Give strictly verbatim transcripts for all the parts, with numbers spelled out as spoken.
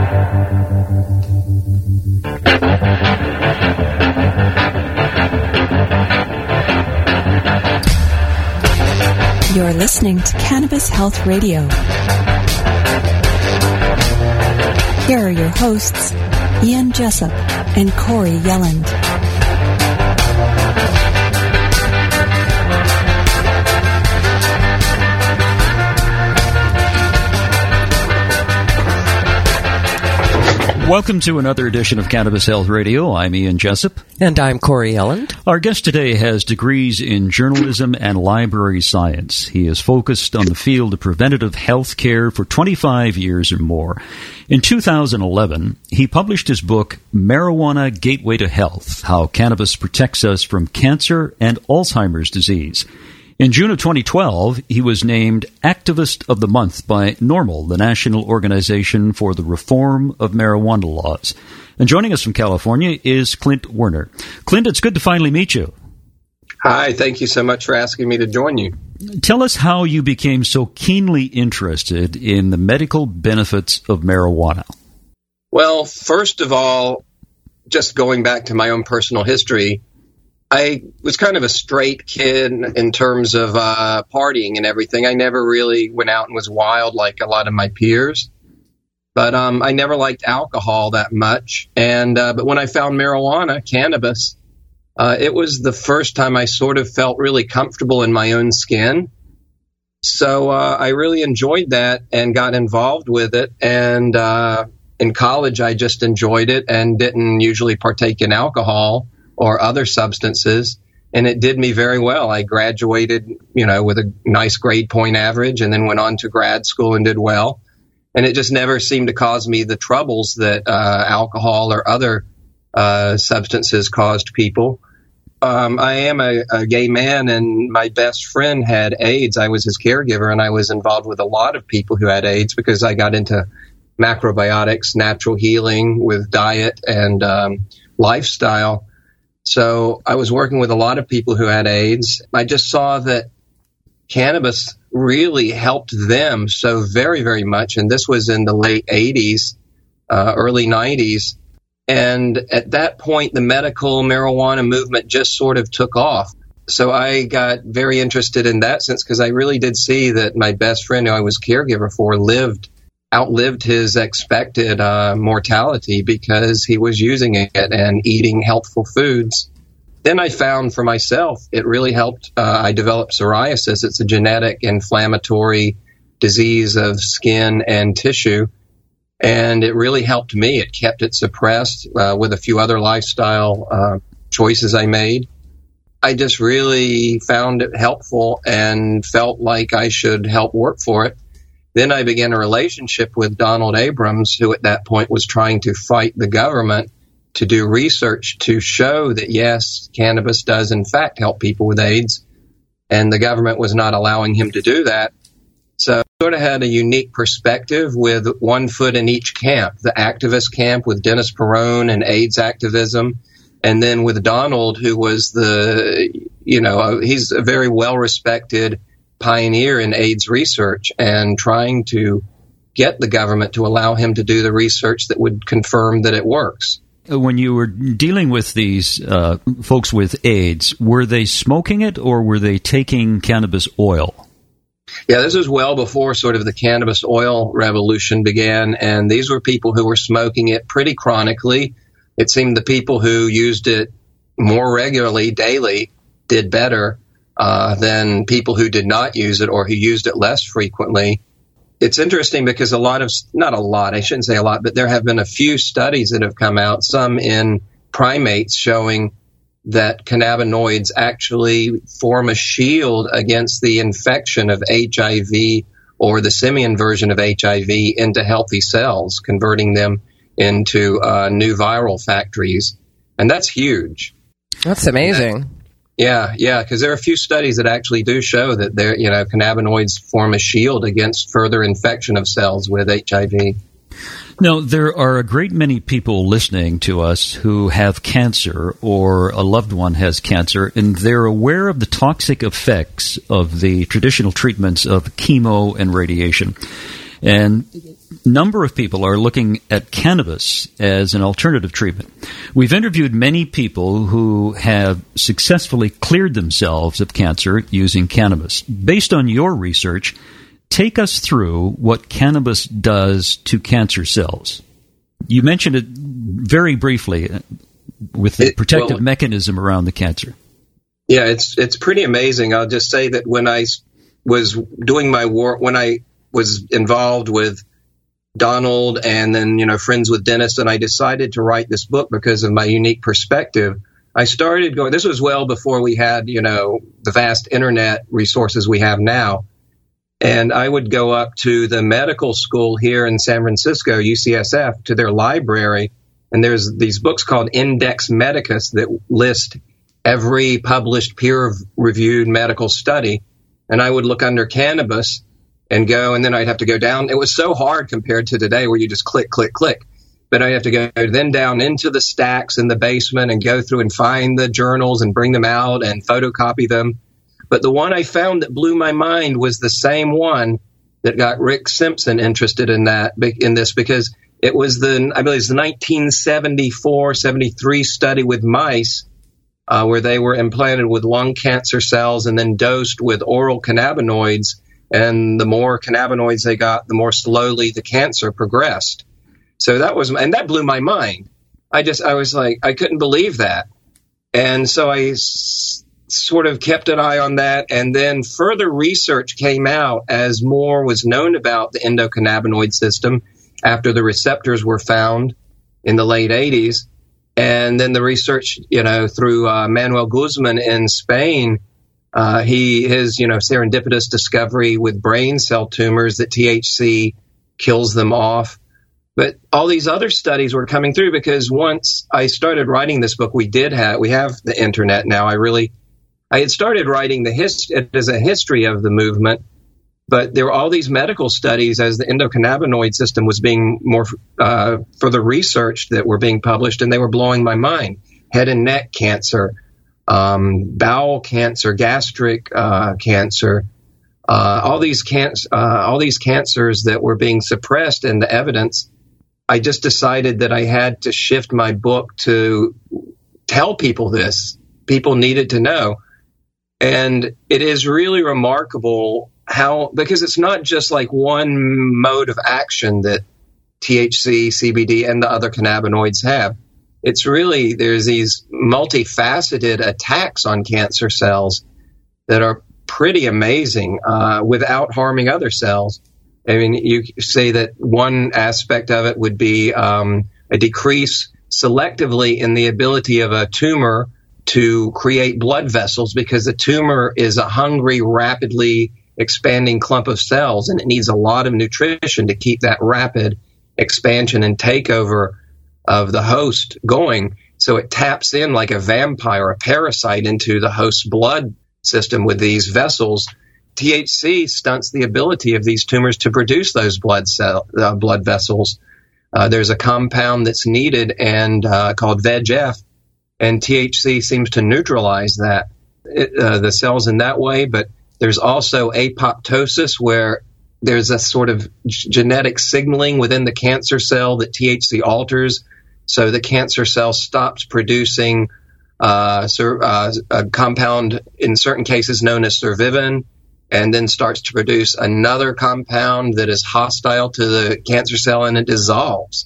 You're listening to Cannabis Health Radio. Here are your hosts, Ian Jessup and Corey Yelland. Welcome to another edition of Cannabis Health Radio. I'm Ian Jessup. And I'm Corey Yelland. Our guest today has degrees in journalism and library science. He has focused on the field of preventative health care for twenty-five years or more. In two thousand eleven, he published his book, Marijuana Gateway to Health, How Cannabis Protects Us from Cancer and Alzheimer's Disease. In June of twenty twelve, he was named Activist of the Month by NORML, the National Organization for the Reform of Marijuana Laws. And joining us from California is Clint Werner. Clint, it's good to finally meet you. Hi, thank you so much for asking me to join you. Tell us how you became so keenly interested in the medical benefits of marijuana. Well, first of all, just going back to my own personal history, I was kind of a straight kid in terms of uh, partying and everything. I never really went out and was wild like a lot of my peers. But um, I never liked alcohol that much. And uh, but when I found marijuana, cannabis, uh, it was the first time I sort of felt really comfortable in my own skin. So uh, I really enjoyed that and got involved with it. And uh, in college, I just enjoyed it and didn't usually partake in alcohol or other substances, and it did me very well. I graduated, you know, with a nice grade point average and then went on to grad school and did well. And it just never seemed to cause me the troubles that uh, alcohol or other uh, substances caused people. Um, I am a, a gay man, and my best friend had AIDS. I was his caregiver, and I was involved with a lot of people who had AIDS because I got into macrobiotics, natural healing with diet and um, lifestyle. So I was working with a lot of people who had AIDS. I just saw that cannabis really helped them so very, very much. And this was in the late eighties, uh, early nineties. And at that point, the medical marijuana movement just sort of took off. So I got very interested in that sense because I really did see that my best friend who I was caregiver for lived outlived his expected uh, mortality because he was using it and eating healthful foods. Then I found for myself it really helped. Uh, I developed psoriasis. It's a genetic inflammatory disease of skin and tissue, and it really helped me. It kept it suppressed uh, with a few other lifestyle uh, choices I made. I just really found it helpful and felt like I should help work for it. Then I began a relationship with Donald Abrams, who at that point was trying to fight the government to do research to show that, yes, cannabis does in fact help people with AIDS, and the government was not allowing him to do that. So I sort of had a unique perspective with one foot in each camp, the activist camp with Dennis Perone and AIDS activism, and then with Donald, who was the, you know, he's a very well-respected pioneer in AIDS research and trying to get the government to allow him to do the research that would confirm that it works. When you were dealing with these uh, folks with AIDS, were they smoking it or were they taking cannabis oil? Yeah, this was well before sort of the cannabis oil revolution began, and these were people who were smoking it pretty chronically. It seemed the people who used it more regularly, daily, did better Uh, than people who did not use it or who used it less frequently. It's interesting because a lot of, not a lot, I shouldn't say a lot, but there have been a few studies that have come out, some in primates, showing that cannabinoids actually form a shield against the infection of H I V or the simian version of H I V into healthy cells, converting them into uh, new viral factories. And that's huge. That's amazing. That, Yeah, yeah, because there are a few studies that actually do show that there, you know, cannabinoids form a shield against further infection of cells with H I V. Now, there are a great many people listening to us who have cancer or a loved one has cancer, and they're aware of the toxic effects of the traditional treatments of chemo and radiation. And a number of people are looking at cannabis as an alternative treatment. We've interviewed many people who have successfully cleared themselves of cancer using cannabis. Based on your research, take us through what cannabis does to cancer cells. You mentioned it very briefly with the it, protective well, mechanism around the cancer. Yeah, it's it's pretty amazing. I'll just say that when I was doing my work, when I was involved with Donald and then, you know, friends with Dennis, and I decided to write this book because of my unique perspective, I started going, this was well before we had, you know, the vast internet resources we have now. And I would go up to the medical school here in San Francisco, U C S F, to their library. And there's these books called Index Medicus that list every published peer-reviewed medical study. And I would look under cannabis and go, and then I'd have to go down. It was so hard compared to today where you just click, click, click. But I have to go then down into the stacks in the basement and go through and find the journals and bring them out and photocopy them. But the one I found that blew my mind was the same one that got Rick Simpson interested in that in this, because it was the, I believe it was the nineteen seventy-four seventy-three study with mice uh, where they were implanted with lung cancer cells and then dosed with oral cannabinoids. And the more cannabinoids they got, the more slowly the cancer progressed. So that was, and that blew my mind. I just, I was like, I couldn't believe that. And so I s- sort of kept an eye on that. And then further research came out as more was known about the endocannabinoid system after the receptors were found in the late eighties. And then the research, you know, through uh, Manuel Guzman in Spain, uh, he his, you know, serendipitous discovery with brain cell tumors that T H C kills them off. But all these other studies were coming through because once I started writing this book, we did have, we have the internet now. I really, I had started writing the hist- it as a history of the movement, but there were all these medical studies as the endocannabinoid system was being more uh, further researched that were being published, and they were blowing my mind. Head and neck cancer, um, bowel cancer, gastric uh, cancer, uh, all these can- uh, all these cancers that were being suppressed in the evidence. I just decided that I had to shift my book to tell people this. People needed to know. And it is really remarkable how, because it's not just like one mode of action that T H C, C B D, and the other cannabinoids have. It's really, there's these multifaceted attacks on cancer cells that are pretty amazing uh, without harming other cells. I mean, you say that one aspect of it would be um, a decrease selectively in the ability of a tumor to create blood vessels, because the tumor is a hungry, rapidly expanding clump of cells, and it needs a lot of nutrition to keep that rapid expansion and takeover of the host going. So it taps in like a vampire, a parasite, into the host's blood system with these vessels. T H C stunts the ability of these tumors to produce those blood cell uh, blood vessels. Uh, there's a compound that's needed and uh, called V E G F, and T H C seems to neutralize that it, uh, the cells in that way. But there's also apoptosis, where there's a sort of g- genetic signaling within the cancer cell that T H C alters, so the cancer cell stops producing uh, sur- uh, a compound in certain cases known as cervivin, and then starts to produce another compound that is hostile to the cancer cell, and it dissolves.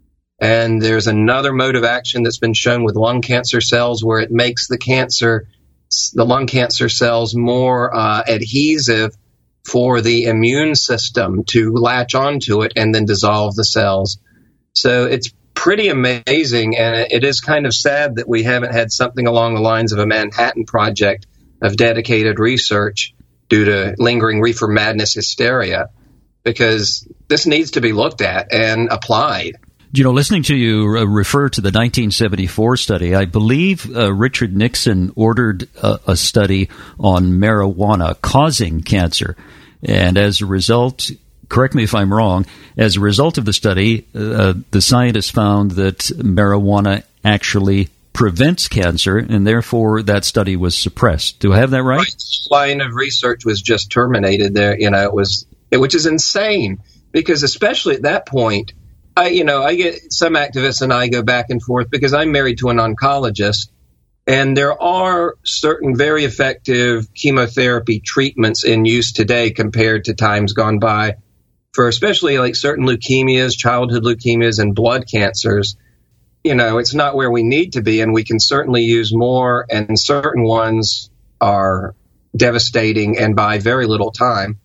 And there's another mode of action that's been shown with lung cancer cells, where it makes the cancer, the lung cancer cells more uh, adhesive for the immune system to latch onto it and then dissolve the cells. So it's pretty amazing, and it is kind of sad that we haven't had something along the lines of a Manhattan Project of dedicated research due to lingering reefer madness hysteria, because this needs to be looked at and applied. You know, listening to you uh, refer to the nineteen seventy-four study, I believe uh, Richard Nixon ordered a, a study on marijuana causing cancer. And as a result, correct me if I'm wrong, as a result of the study, uh, the scientists found that marijuana actually prevents cancer, and therefore that study was suppressed. Do I have that right? Right. Line of research was just terminated there. You know, it was, it, which is insane, because especially at that point, I, you know, I get some activists and I go back and forth because I'm married to an oncologist, and there are certain very effective chemotherapy treatments in use today compared to times gone by for especially like certain leukemias, childhood leukemias, and blood cancers. You know, it's not where we need to be, and we can certainly use more, and certain ones are devastating and by very little time.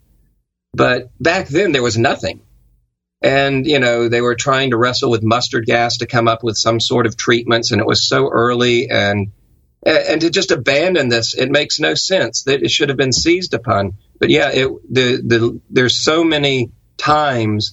But back then there was nothing. And, you know, they were trying to wrestle with mustard gas to come up with some sort of treatments, and it was so early. And and to just abandon this, it makes no sense. That it should have been seized upon. But yeah, it, the the there's so many times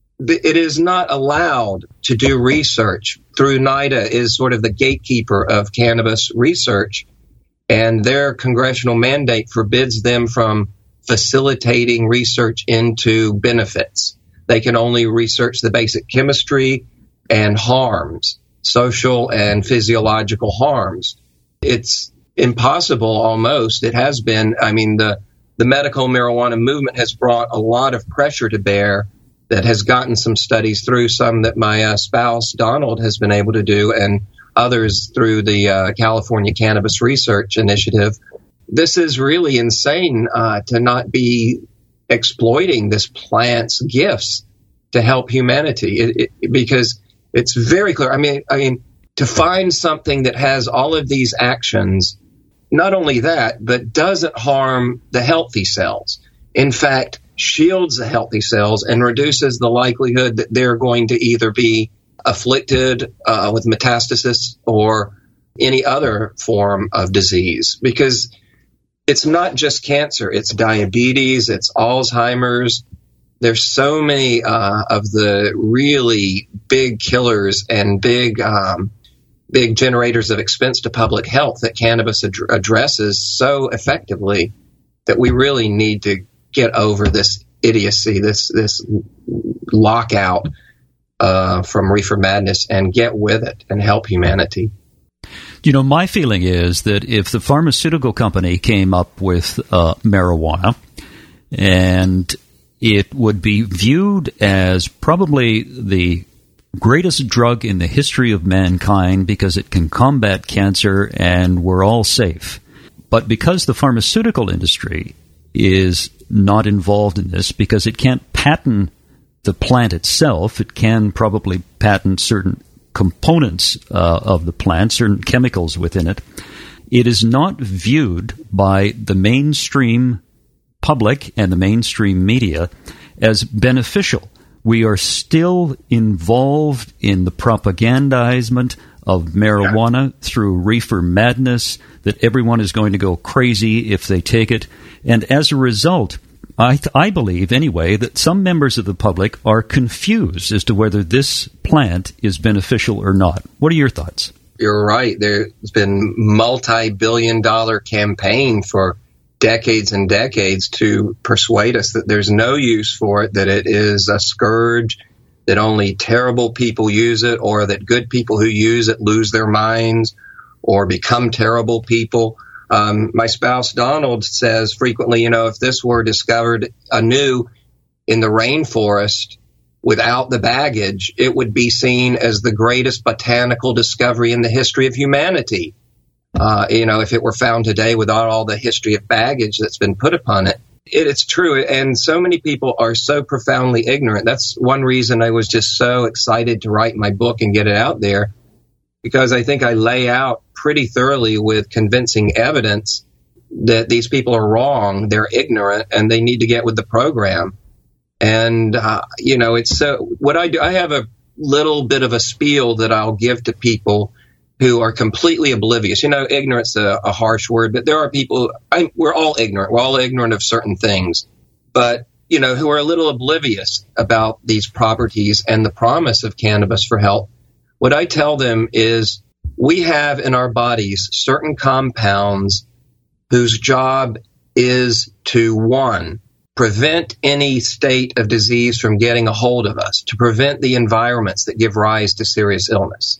it is not allowed to do research. Through NIDA is sort of the gatekeeper of cannabis research, and their congressional mandate forbids them from facilitating research into benefits. They can only research the basic chemistry and harms, social and physiological harms. It's impossible almost. It has been. I mean, the, the medical marijuana movement has brought a lot of pressure to bear that has gotten some studies through, some that my uh, spouse, Donald, has been able to do, and others through the uh, California Cannabis Research Initiative. This is really insane uh, to not be exploiting this plant's gifts to help humanity, it, it, because it's very clear. I mean, I mean, to find something that has all of these actions, not only that, but doesn't harm the healthy cells. In fact, shields the healthy cells and reduces the likelihood that they're going to either be afflicted uh, with metastasis or any other form of disease. Because it's not just cancer, it's diabetes, it's Alzheimer's. There's so many uh, of the really big killers and big um, big generators of expense to public health that cannabis ad- addresses so effectively that we really need to get over this idiocy, this this lockout uh, from reefer madness, and get with it and help humanity. You know, my feeling is that if the pharmaceutical company came up with uh, marijuana, and it would be viewed as probably the greatest drug in the history of mankind because it can combat cancer and we're all safe. But because the pharmaceutical industry is not involved in this, because it can't patent the plant itself, it can probably patent certain components uh, of the plant, certain chemicals within it, it is not viewed by the mainstream public and the mainstream media as beneficial. We are still involved in the propagandizement of marijuana through reefer madness, that everyone is going to go crazy if they take it. And as a result, I, th- I believe, anyway, that some members of the public are confused as to whether this plant is beneficial or not. What are your thoughts? You're right. There's been multi-billion dollar campaign for decades and decades to persuade us that there's no use for it, that it is a scourge, that only terrible people use it, or that good people who use it lose their minds or become terrible people. Um, my spouse, Donald, says frequently, you know, if this were discovered anew in the rainforest without the baggage, it would be seen as the greatest botanical discovery in the history of humanity. Uh, you know, if it were found today without all the history of baggage that's been put upon it. it. It's true. And so many people are so profoundly ignorant. That's one reason I was just so excited to write my book and get it out there, because I think I lay out pretty thoroughly with convincing evidence that these people are wrong, they're ignorant, and they need to get with the program. And, uh, you know, it's so what I do, I have a little bit of a spiel that I'll give to people who are completely oblivious. You know, ignorance is a, a harsh word, but there are people, I, we're all ignorant. We're all ignorant of certain things, but, you know, who are a little oblivious about these properties and the promise of cannabis for health. What I tell them is we have in our bodies certain compounds whose job is to, one, prevent any state of disease from getting a hold of us, to prevent the environments that give rise to serious illness.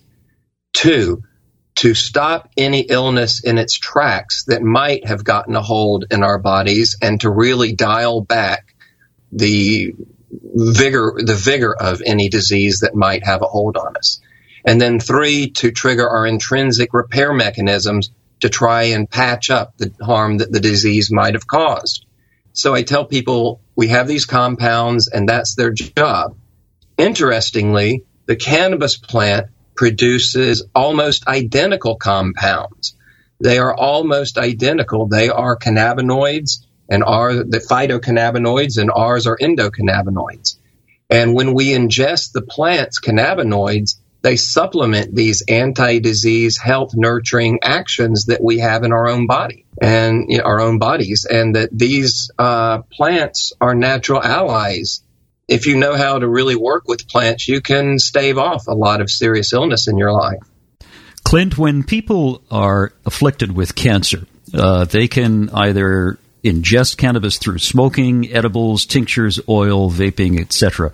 Two, to stop any illness in its tracks that might have gotten a hold in our bodies, and to really dial back the vigor, the vigor of any disease that might have a hold on us. And then three, to trigger our intrinsic repair mechanisms to try and patch up the harm that the disease might have caused. So I tell people we have these compounds and that's their job. Interestingly, the cannabis plant produces almost identical compounds. They are almost identical. They are cannabinoids and are the phytocannabinoids and ours are endocannabinoids. And when we ingest the plant's cannabinoids, they supplement these anti-disease health nurturing actions that we have in our own body and you know, our own bodies, and that these uh, plants are natural allies. If you know how to really work with plants, you can stave off a lot of serious illness in your life. Clint, when people are afflicted with cancer, uh, they can either ingest cannabis through smoking, edibles, tinctures, oil, vaping, et cetera.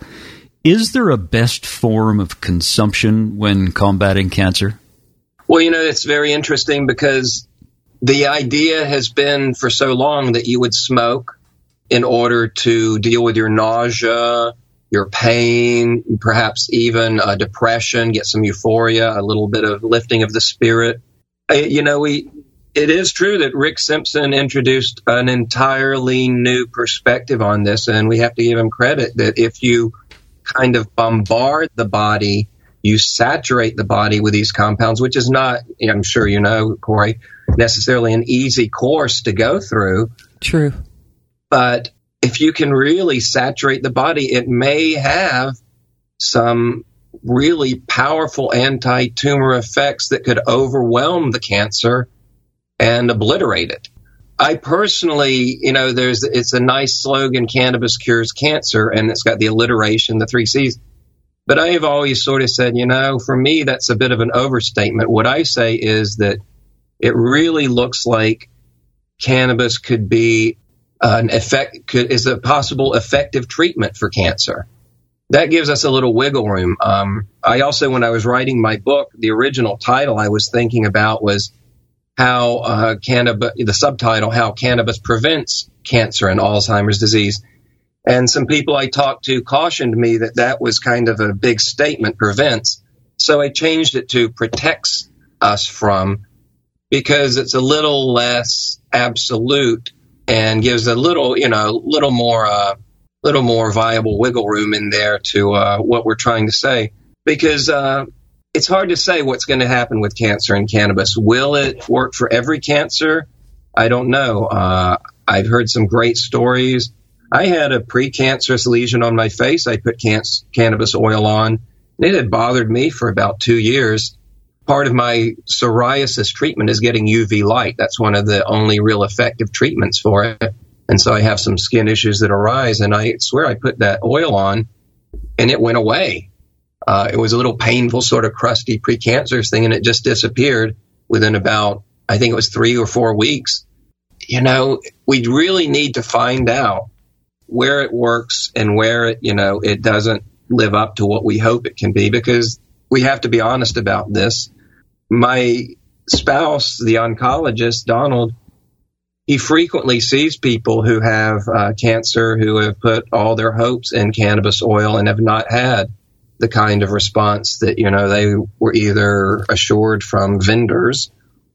Is there a best form of consumption when combating cancer? Well, you know, it's very interesting because the idea has been for so long that you would smoke in order to deal with your nausea, your pain, perhaps even uh, depression, get some euphoria, a little bit of lifting of the spirit. Uh, you know, we it is true that Rick Simpson introduced an entirely new perspective on this, and we have to give him credit that if you kind of bombard the body, you saturate the body with these compounds, which is not, I'm sure you know, Corey, necessarily an easy course to go through. True. But if you can really saturate the body, it may have some really powerful anti-tumor effects that could overwhelm the cancer and obliterate it. I personally, you know, there's it's a nice slogan, cannabis cures cancer, and it's got the alliteration, the three C's. But I have always sort of said, you know, for me, that's a bit of an overstatement. What I say is that it really looks like cannabis could be an effect, could, is a possible effective treatment for cancer. That gives us a little wiggle room. Um, I also, when I was writing my book, the original title I was thinking about was how uh, cannabis, the subtitle, how cannabis prevents cancer and Alzheimer's disease. And some people I talked to cautioned me that that was kind of a big statement, prevents. So I changed it to protects us from, because it's a little less absolute and gives a little, you know, little more, uh, little more viable wiggle room in there to uh, what we're trying to say. Because uh, it's hard to say what's going to happen with cancer and cannabis. Will it work for every cancer? I don't know. Uh, I've heard some great stories. I had a precancerous lesion on my face. I put can- cannabis oil on. It had bothered me for about two years. Part of my psoriasis treatment is getting U V light. That's one of the only real effective treatments for it. And so I have some skin issues that arise. And I swear I put that oil on and it went away. Uh, it was a little painful, sort of crusty precancerous thing, and it just disappeared within about, I think it was three or four weeks. You know, we really need to find out where it works and where it, you know, it doesn't live up to what we hope it can be, because we have to be honest about this. My spouse, the oncologist, Donald, he frequently sees people who have uh, cancer who have put all their hopes in cannabis oil and have not had the kind of response that, you know, they were either assured from vendors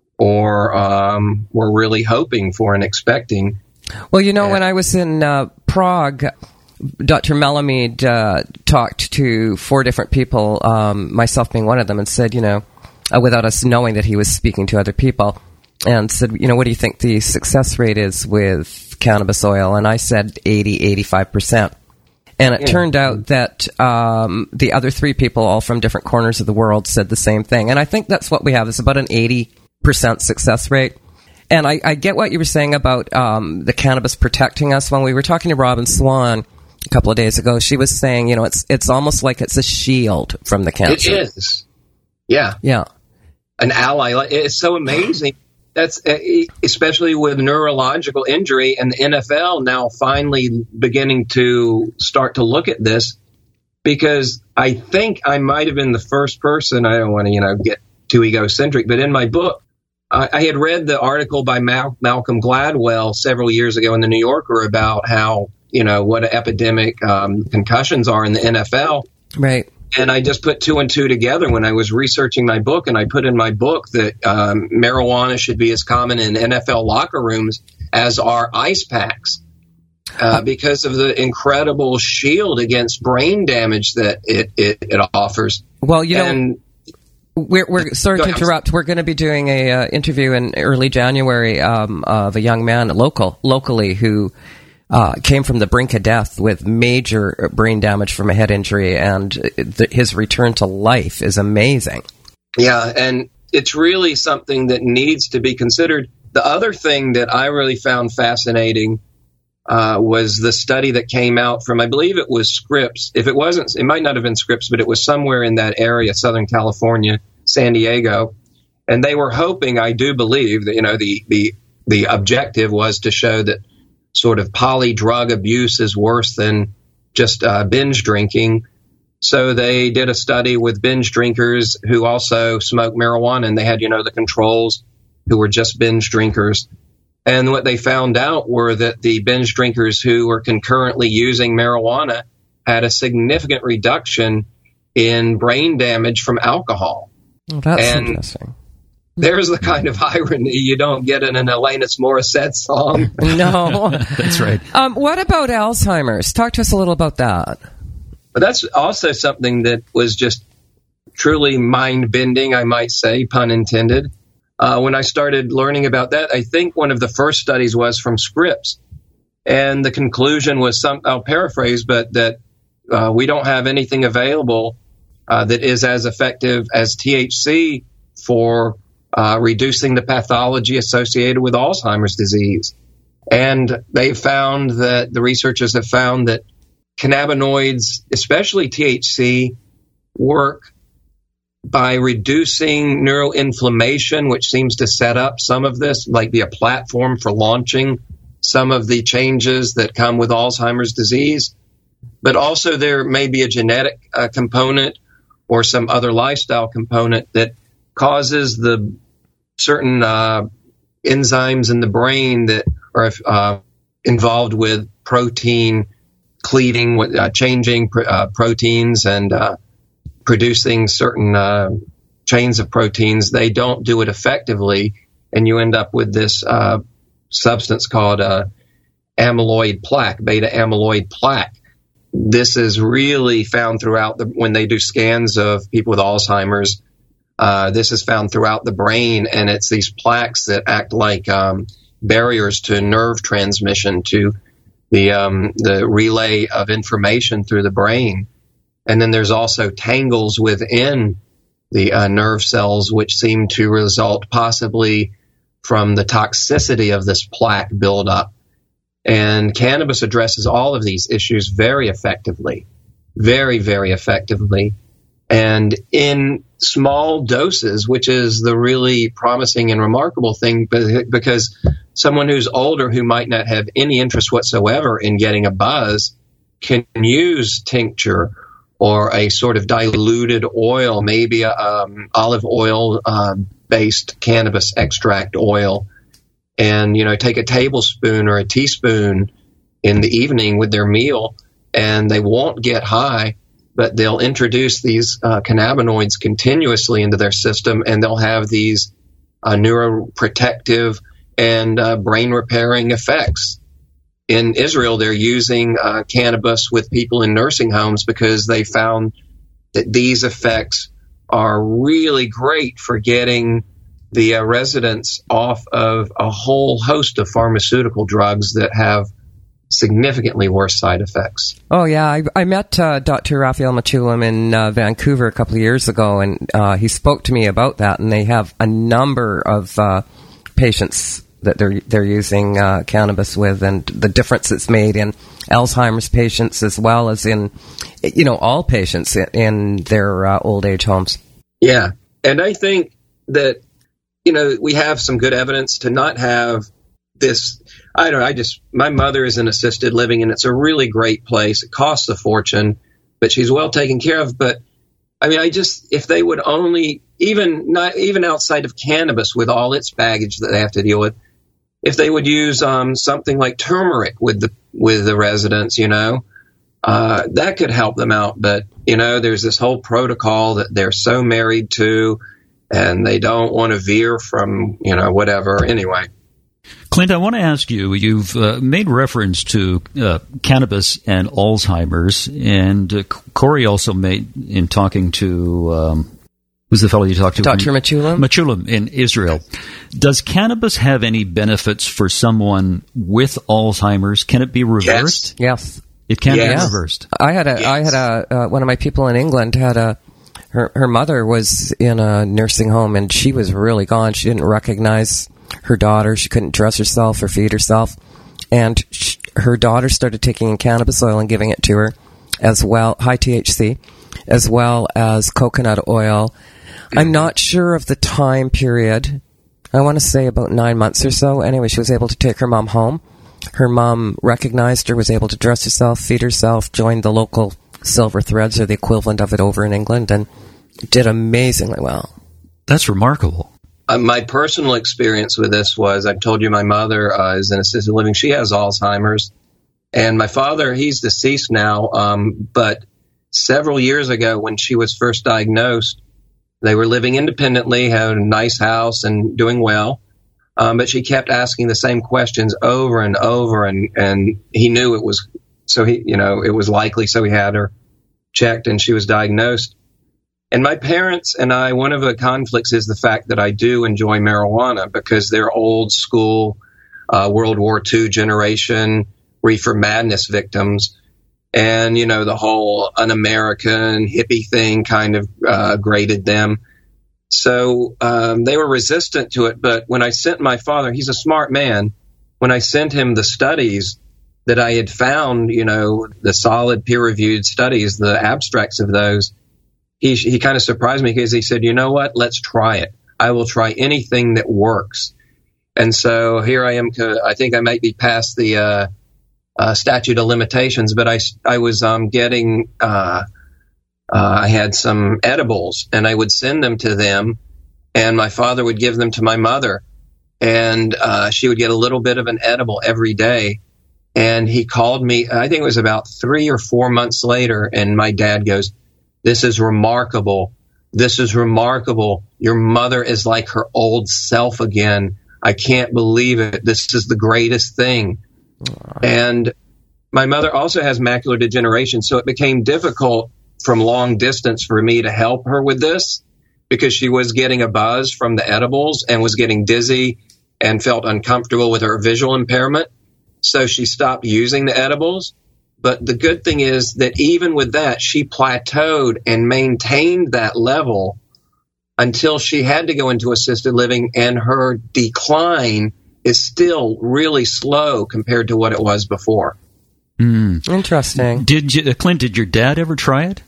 or um, were really hoping for and expecting. Well, you know, when I was in uh, Prague, Doctor Melamede uh, talked to four different people, um, myself being one of them, and said, you know, uh, without us knowing that he was speaking to other people, and said, you know, what do you think the success rate is with cannabis oil? And I said eighty, eighty-five percent. And it yeah. turned out that um, the other three people, all from different corners of the world, said the same thing. And I think that's what we have, is about an eighty percent success rate. And I, I get what you were saying about um, the cannabis protecting us. When we were talking to Robin Swan a couple of days ago, she was saying, you know, it's it's almost like it's a shield from the cancer. It is. Yeah. Yeah. An ally. It's so amazing. That's especially with neurological injury, and the N F L now finally beginning to start to look at this, because I think I might have been the first person. I don't want to, you know, get too egocentric, but in my book, I, I had read the article by Mal- Malcolm Gladwell several years ago in the New Yorker about how you know, what an epidemic um, concussions are in the N F L. Right. And I just put two and two together when I was researching my book, and I put in my book that um, marijuana should be as common in N F L locker rooms as are ice packs uh, because of the incredible shield against brain damage that it, it, it offers. Well, you know, and, we're, we're sorry to interrupt. We're going to be doing a uh, interview in early January um, of a young man local locally who Uh, came from the brink of death with major brain damage from a head injury, and th- his return to life is amazing. Yeah, and it's really something that needs to be considered. The other thing that I really found fascinating uh, was the study that came out from, I believe it was Scripps. If it wasn't, it might not have been Scripps, but it was somewhere in that area, Southern California, San Diego. And they were hoping, I do believe, that, you know, the, the, the objective was to show that sort of poly drug abuse is worse than just uh, binge drinking. So they did a study with binge drinkers who also smoked marijuana, and they had, you know, the controls who were just binge drinkers. And what they found out were that the binge drinkers who were concurrently using marijuana had a significant reduction in brain damage from alcohol. Well, that's and interesting. There's the kind of irony you don't get in an Alanis Morissette song. No. That's right. Um, what about Alzheimer's? Talk to us a little about that. But that's also something that was just truly mind-bending, I might say, pun intended. Uh, when I started learning about that, I think one of the first studies was from Scripps. And the conclusion was, some, I'll paraphrase, but that uh, we don't have anything available uh, that is as effective as T H C for Uh, reducing the pathology associated with Alzheimer's disease. And they found that, the researchers have found that cannabinoids, especially T H C, work by reducing neuroinflammation, which seems to set up some of this, like be a platform for launching some of the changes that come with Alzheimer's disease. But also there may be a genetic uh, component or some other lifestyle component that causes the certain uh, enzymes in the brain that are uh, involved with protein cleaving, uh, changing pr- uh, proteins and uh, producing certain uh, chains of proteins. They don't do it effectively, and you end up with this uh, substance called uh, amyloid plaque, beta amyloid plaque. This is really found throughout the, when they do scans of people with Alzheimer's. Uh, this is found throughout the brain, and it's these plaques that act like um, barriers to nerve transmission, to the um, the relay of information through the brain. And then there's also tangles within the uh, nerve cells, which seem to result possibly from the toxicity of this plaque buildup. And cannabis addresses all of these issues very effectively, very, very effectively. And in small doses, which is the really promising and remarkable thing, because someone who's older who might not have any interest whatsoever in getting a buzz can use tincture or a sort of diluted oil, maybe a um, olive oil um, based cannabis extract oil, and, you know, take a tablespoon or a teaspoon in the evening with their meal, and they won't get high, but they'll introduce these uh, cannabinoids continuously into their system, and they'll have these uh, neuroprotective and uh, brain repairing effects. In Israel, they're using uh, cannabis with people in nursing homes because they found that these effects are really great for getting the uh, residents off of a whole host of pharmaceutical drugs that have significantly worse side effects. Oh, yeah. I, I met uh, Doctor Raphael Mechoulam in uh, Vancouver a couple of years ago, and uh, he spoke to me about that, and they have a number of uh, patients that they're they're using uh, cannabis with, and the difference it's made in Alzheimer's patients as well as in, you know, all patients in, in their uh, old age homes. Yeah. And I think that, you know, we have some good evidence to not have this. I don't know, I just, my mother is in assisted living, and it's a really great place. It costs a fortune, but she's well taken care of. But I mean, I just, if they would only, even not even outside of cannabis with all its baggage that they have to deal with, if they would use um, something like turmeric with the with the residents, you know, uh, that could help them out. But, you know, there's this whole protocol that they're so married to, and they don't want to veer from, you know, whatever. Anyway. Clint, I want to ask you, you've uh, made reference to uh, cannabis and Alzheimer's, and uh, Corey also made, in talking to, um, who's the fellow you talked to? Doctor Machulam? Machulam in Israel. Does cannabis have any benefits for someone with Alzheimer's? Can it be reversed? Yes. It can Yes. be reversed. I had a, Yes. I had a, uh, one of my people in England had a, her, her mother was in a nursing home and she was really gone. She didn't recognize her daughter. She couldn't dress herself or feed herself. And she, her daughter started taking cannabis oil and giving it to her as well, high T H C, as well as coconut oil. I'm not sure of the time period. I want to say about nine months or so. Anyway, she was able to take her mom home. Her mom recognized her, was able to dress herself, feed herself, joined the local Silver Threads, or the equivalent of it over in England, and did amazingly well. That's remarkable. Uh, my personal experience with this was, I've told you my mother uh, is in assisted living. She has Alzheimer's. And my father, he's deceased now, um, but several years ago when she was first diagnosed, they were living independently, had a nice house and doing well. Um, but she kept asking the same questions over and over, and, and he knew it was, so he, you know, it was likely, so he had her checked and she was diagnosed. And my parents and I, one of the conflicts is the fact that I do enjoy marijuana because they're old school, uh, World War Two generation reefer madness victims. And, you know, the whole un-American hippie thing kind of uh, grated them. So um, they were resistant to it. But when I sent my father, he's a smart man, when I sent him the studies that I had found, you know, the solid peer-reviewed studies, the abstracts of those, he he kind of surprised me because he said, you know what, let's try it. I will try anything that works. And so here I am. I think I might be past the uh, uh, statute of limitations, but I, I was um, getting... Uh, Uh, I had some edibles, and I would send them to them, and my father would give them to my mother, and uh, she would get a little bit of an edible every day. And he called me, I think it was about three or four months later, and my dad goes, "This is remarkable. This is remarkable. Your mother is like her old self again. I can't believe it. This is the greatest thing." Aww. And my mother also has macular degeneration, so it became difficult from long distance for me to help her with this because she was getting a buzz from the edibles and was getting dizzy and felt uncomfortable with her visual impairment. So she stopped using the edibles. But the good thing is that even with that, she plateaued and maintained that level until she had to go into assisted living, and her decline is still really slow compared to what it was before. Mm. Interesting. Did you, uh, Clint, did your dad ever try it?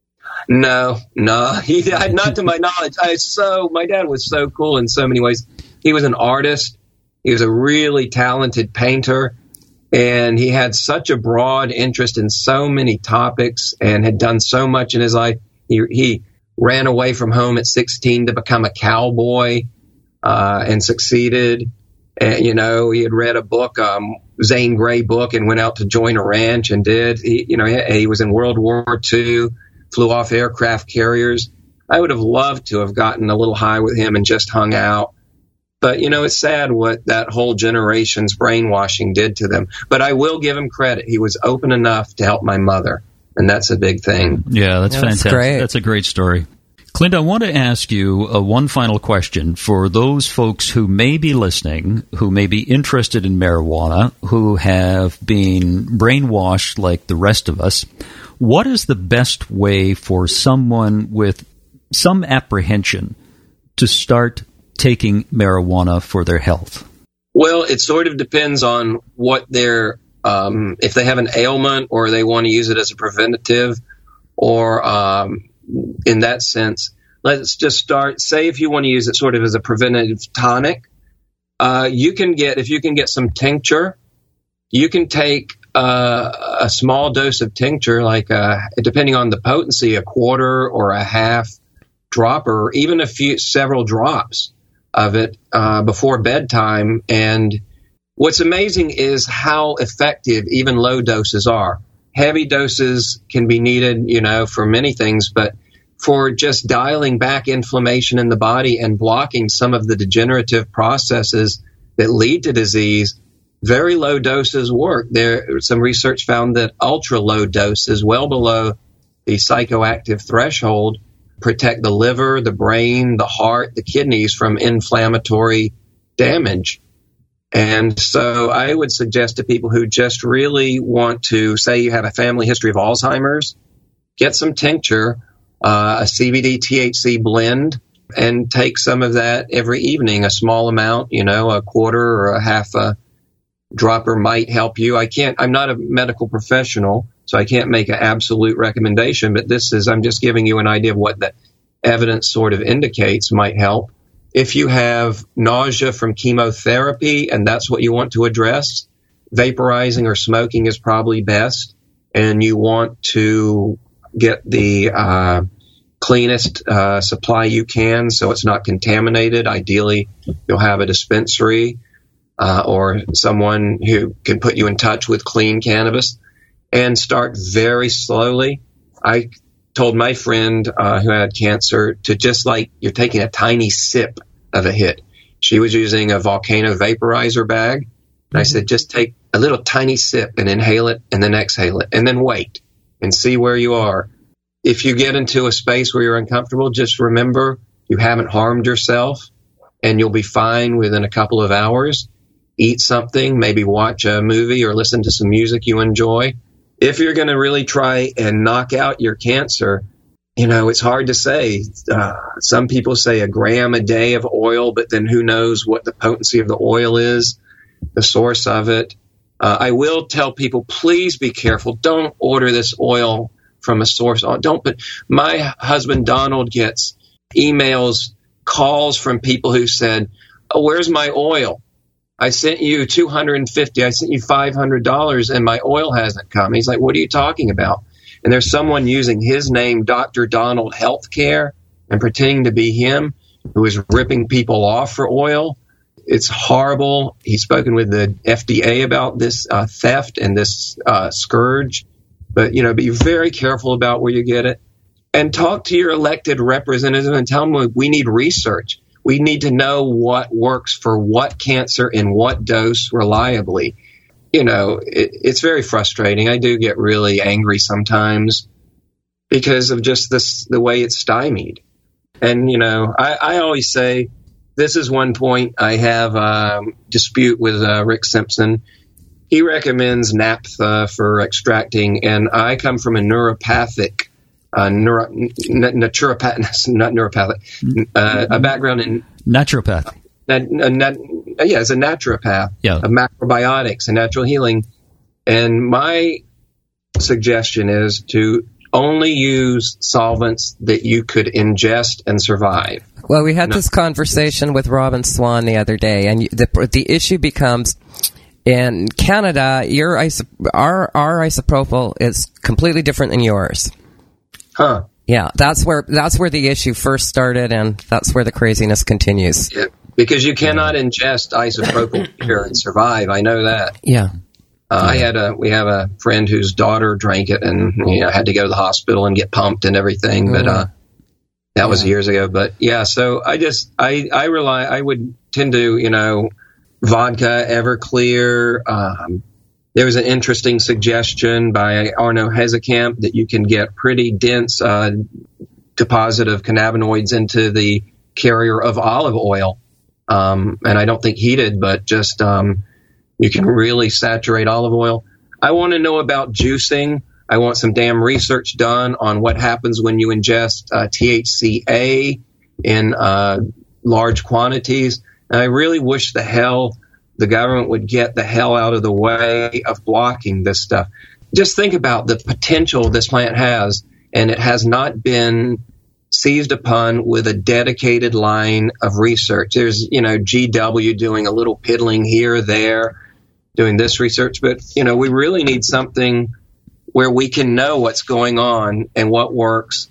No, no, he not to my knowledge. I so my dad was so cool in so many ways. He was an artist. He was a really talented painter, and he had such a broad interest in so many topics and had done so much in his life. He he ran away from home at sixteen to become a cowboy uh, and succeeded. And, you know, he had read a book, um, Zane Grey book, and went out to join a ranch and did. He, you know, he, he was in World War Two, flew off aircraft carriers. I would have loved to have gotten a little high with him and just hung out. But, you know, it's sad what that whole generation's brainwashing did to them. But I will give him credit. He was open enough to help my mother, and that's a big thing. Yeah, that's yeah, fantastic. That's, great. That's a great story. Clint, I want to ask you uh, one final question for those folks who may be listening, who may be interested in marijuana, who have been brainwashed like the rest of us. What is the best way for someone with some apprehension to start taking marijuana for their health? Well, it sort of depends on what their, um, if they have an ailment or they want to use it as a preventative or, um, in that sense. Let's just start, say if you want to use it sort of as a preventative tonic, uh, you can get, if you can get some tincture, you can take uh, a small dose of tincture, like uh, depending on the potency, a quarter or a half dropper, or even a few, several drops of it uh, before bedtime. And what's amazing is how effective even low doses are. Heavy doses can be needed, you know, for many things, but for just dialing back inflammation in the body and blocking some of the degenerative processes that lead to disease, very low doses work. There, some research found that ultra low doses, well below the psychoactive threshold, protect the liver, the brain, the heart, the kidneys from inflammatory damage. And so I would suggest to people who just really want to, say you have a family history of Alzheimer's, get some tincture, uh, a C B D T H C blend, and take some of that every evening, a small amount, you know, a quarter or a half a dropper might help you. I can't, I'm not a medical professional, so I can't make an absolute recommendation, but this is, I'm just giving you an idea of what the evidence sort of indicates might help. If you have nausea from chemotherapy and that's what you want to address, vaporizing or smoking is probably best. And you want to get the uh, cleanest uh, supply you can so it's not contaminated. Ideally, you'll have a dispensary uh, or someone who can put you in touch with clean cannabis, and start very slowly. I told my friend uh, who had cancer to just like you're taking a tiny sip of a hit. She was using a Volcano vaporizer bag. And I said, just take a little tiny sip and inhale it and then exhale it and then wait and see where you are. If you get into a space where you're uncomfortable, just remember you haven't harmed yourself and you'll be fine within a couple of hours. Eat something, maybe watch a movie or listen to some music you enjoy. If you're going to really try and knock out your cancer, you know, it's hard to say. Uh, some people say a gram a day of oil, but then who knows what the potency of the oil is, the source of it. Uh, I will tell people, please be careful. Don't order this oil from a source. Don't. But my husband, Donald, gets emails, calls from people who said, oh, where's my oil? I sent you two hundred fifty dollars, I sent you five hundred dollars, and my oil hasn't come. He's like, what are you talking about? And there's someone using his name, Doctor Donald Healthcare, and pretending to be him, who is ripping people off for oil. It's horrible. He's spoken with the F D A about this uh, theft and this uh, scourge. But, you know, be very careful about where you get it. And talk to your elected representative and tell them we need research. We need to know what works for what cancer in what dose reliably. You know, it, it's very frustrating. I do get really angry sometimes because of just this, the way it's stymied. And, you know, I, I always say this is one point I have a dispute with uh, Rick Simpson. He recommends naphtha for extracting, and I come from a neuropathic Uh, neuro, n- naturopath, not neuropathic, uh, a background in naturopathy. Nat, uh, nat, uh, yeah, as a naturopath yeah. of macrobiotics and natural healing. And my suggestion is to only use solvents that you could ingest and survive. Well, we had no. this conversation with Robin Swan the other day, and the the issue becomes, in Canada, your isop- our our isopropyl is completely different than yours. Huh. Yeah, that's where that's where the issue first started, and that's where the craziness continues. Yeah, because you cannot ingest isopropyl here and survive. I know that. Yeah. Uh, I had a we have a friend whose daughter drank it and you know had to go to the hospital and get pumped and everything. But uh, that was yeah. years ago. But yeah, so I just I I rely I would tend to you know vodka, Everclear. Um, There was an interesting suggestion by Arno Hezekamp that you can get pretty dense uh, deposit of cannabinoids into the carrier of olive oil. Um, and I don't think heated, but just um, you can really saturate olive oil. I want to know about juicing. I want some damn research done on what happens when you ingest uh, T H C A in uh, large quantities. And I really wish the hell the government would get the hell out of the way of blocking this stuff. Just think about the potential this plant has, and it has not been seized upon with a dedicated line of research. There's, you know, G W doing a little piddling here, there, doing this research, but, you know, we really need something where we can know what's going on and what works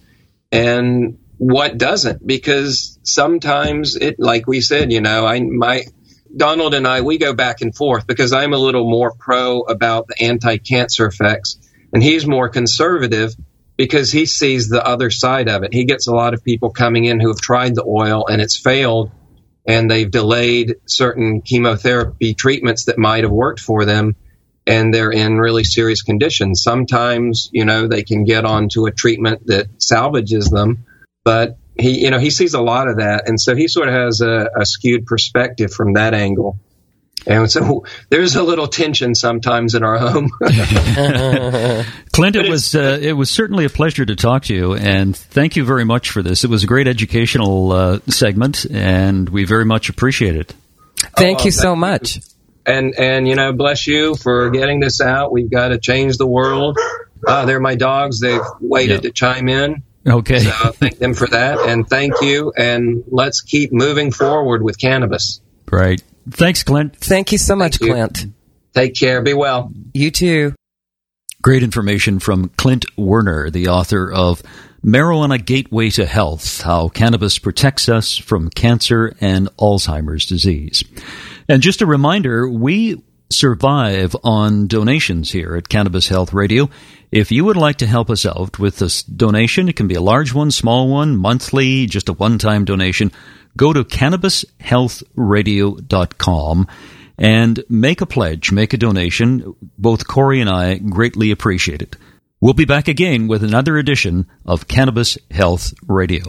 and what doesn't, because sometimes it, like we said, you know, I, my, Donald and I, we go back and forth because I'm a little more pro about the anti-cancer effects, and he's more conservative because he sees the other side of it. He gets a lot of people coming in who have tried the oil and it's failed, and they've delayed certain chemotherapy treatments that might have worked for them, and they're in really serious conditions. Sometimes, you know, they can get onto a treatment that salvages them, but he, you know, he sees a lot of that, and so he sort of has a, a skewed perspective from that angle. And so there's a little tension sometimes in our home. Clint, it was uh, it was certainly a pleasure to talk to you, and thank you very much for this. It was a great educational uh, segment, and we very much appreciate it. Thank oh, you so thank much. You. And, and, you know, bless you for getting this out. We've got to change the world. Uh, they're my dogs. They've waited yeah. to chime in. Okay. So thank them for that, and thank you, and let's keep moving forward with cannabis. Right. Thanks, Clint. Thank you so much, you. Clint. Take care. Be well. You too. Great information from Clint Werner, the author of Marijuana Gateway to Health, How Cannabis Protects Us from Cancer and Alzheimer's Disease. And just a reminder, we survive on donations here at Cannabis Health Radio. If you would like to help us out with this donation, it can be a large one, small one, monthly, just a one-time donation. Go to cannabis health radio dot com and make a pledge, make a donation. Both Corey and I greatly appreciate it. We'll be back again with another edition of Cannabis Health Radio.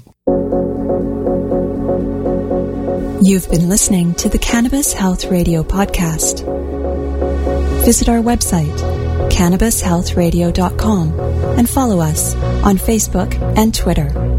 You've been listening to the Cannabis Health Radio podcast. Visit our website, cannabis health radio dot com, and follow us on Facebook and Twitter.